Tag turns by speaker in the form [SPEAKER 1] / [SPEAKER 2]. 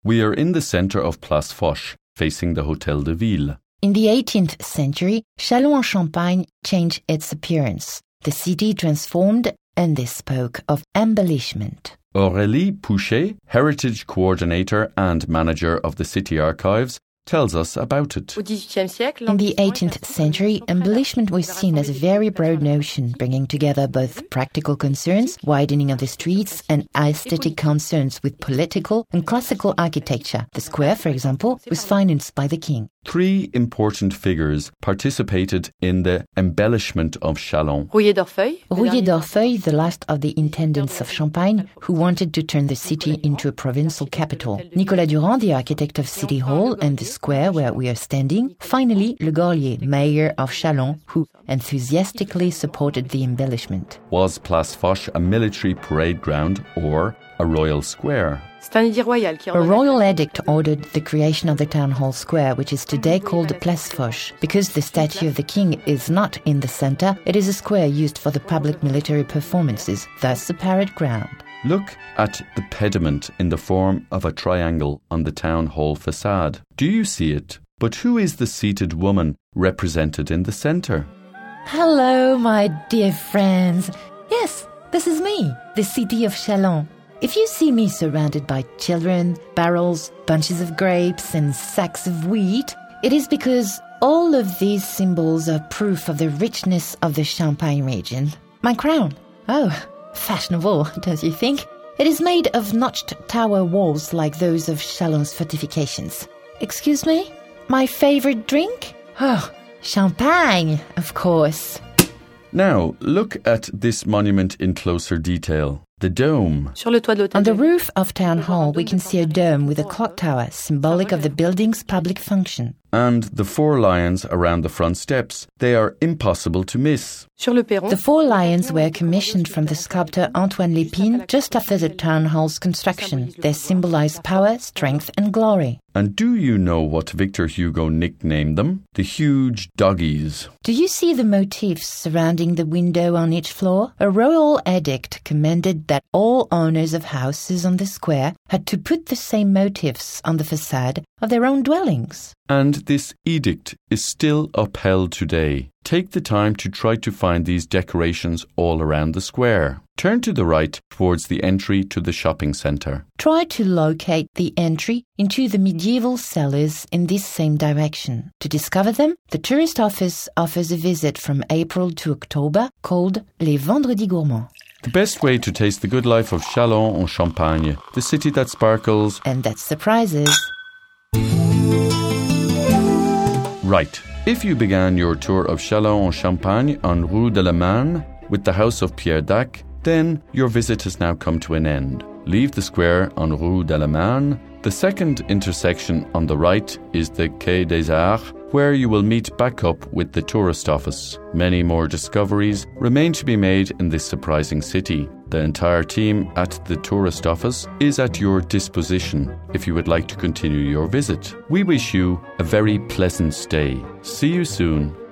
[SPEAKER 1] We are in the centre of Place Foch, facing the Hôtel de Ville.
[SPEAKER 2] In the 18th century, Châlons-en-Champagne changed its appearance. The city transformed, and they spoke of embellishment.
[SPEAKER 1] Aurélie Pouchet, heritage coordinator and manager of the city archives, tells us about it.
[SPEAKER 2] In the 18th century, embellishment was seen as a very broad notion, bringing together both practical concerns, widening of the streets, and aesthetic concerns with political and classical architecture. The square, for example, was financed by the king.
[SPEAKER 1] 3 important figures participated in the embellishment of Châlons.
[SPEAKER 2] Rouillé d'Orfeuille, the last of the intendants of Champagne, who wanted to turn the city into a provincial capital. Nicolas Durand, the architect of City Hall and the square where we are standing. Finally, Le Gorlier, mayor of Châlons, who enthusiastically supported the embellishment.
[SPEAKER 1] Was Place Foch a military parade ground or a royal square?
[SPEAKER 2] A royal edict ordered the creation of the town hall square, which is today called Place Foch. Because the statue of the king is not in the center, it is a square used for the public military performances, thus a parade ground.
[SPEAKER 1] Look at the pediment in the form of a triangle on the town hall facade. Do you see it? But who is the seated woman represented in the center?
[SPEAKER 2] Hello, my dear friends. Yes, this is me, the city of Châlons. If you see me surrounded by children, barrels, bunches of grapes, and sacks of wheat, it is because all of these symbols are proof of the richness of the Champagne region. My crown. Oh, fashionable, don't you think? It is made of notched tower walls like those of Châlons fortifications. Excuse me? My favorite drink? Oh, champagne, of course.
[SPEAKER 1] Now, look at this monument in closer detail. The dome.
[SPEAKER 2] On the roof of Town Hall, we can see a dome with a clock tower, symbolic of the building's public function.
[SPEAKER 1] And the 4 lions around the front steps. They are impossible to miss.
[SPEAKER 2] The 4 lions were commissioned from the sculptor Antoine Lépine just after the Town Hall's construction. They symbolize power, strength, and glory.
[SPEAKER 1] And do you know what Victor Hugo nicknamed them? The huge doggies.
[SPEAKER 2] Do you see the motifs surrounding the window on each floor? A royal edict commanded that all owners of houses on the square had to put the same motifs on the facade of their own dwellings.
[SPEAKER 1] And this edict is still upheld today. Take the time to try to find these decorations all around the square. Turn to the right towards the entry to the shopping centre.
[SPEAKER 2] Try to locate the entry into the medieval cellars in this same direction. To discover them, the tourist office offers a visit from April to October called Les Vendredis Gourmands.
[SPEAKER 1] The best way to taste the good life of Châlons-en-Champagne, the city that sparkles
[SPEAKER 2] and that surprises.
[SPEAKER 1] Right. If you began your tour of Châlons-en-Champagne on Rue de la Marne with the house of Pierre Dac, then your visit has now come to an end. Leave the square on Rue de la Marne. The second intersection on the right is the Quai des Arts, where you will meet back up with the tourist office. Many more discoveries remain to be made in this surprising city. The entire team at the tourist office is at your disposition if you would like to continue your visit. We wish you a very pleasant stay. See you soon.